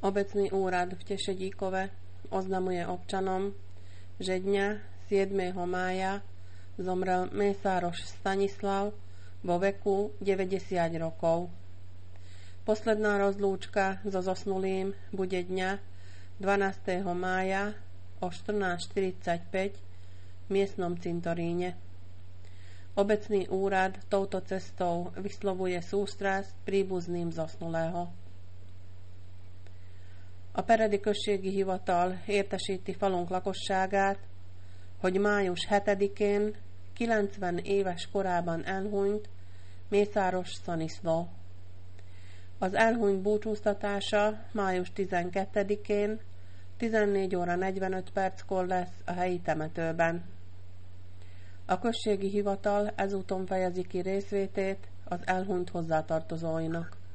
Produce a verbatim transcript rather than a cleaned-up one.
Obecný úrad v Tešedíkove oznamuje občanom, že dňa siedmeho mája zomrel mesároš Stanislav vo veku deväťdesiat rokov. Posledná rozlúčka so zosnulým bude dňa dvanásteho mája o štrnásť štyridsaťpäť v miestnom cintoríne. Obecný úrad touto cestou vyslovuje sústrasť príbuzným zosnulého. A Peredi községi hivatal értesíti falunk lakosságát, hogy május hetedikén kilencven éves korában elhunyt Mészáros Stanislav. Az elhunyt búcsúztatása május tizenkettedikén tizennégy óra negyvenöt perckor lesz a helyi temetőben. A községi hivatal ezúton fejezi ki részvétét az elhunyt hozzátartozóinak.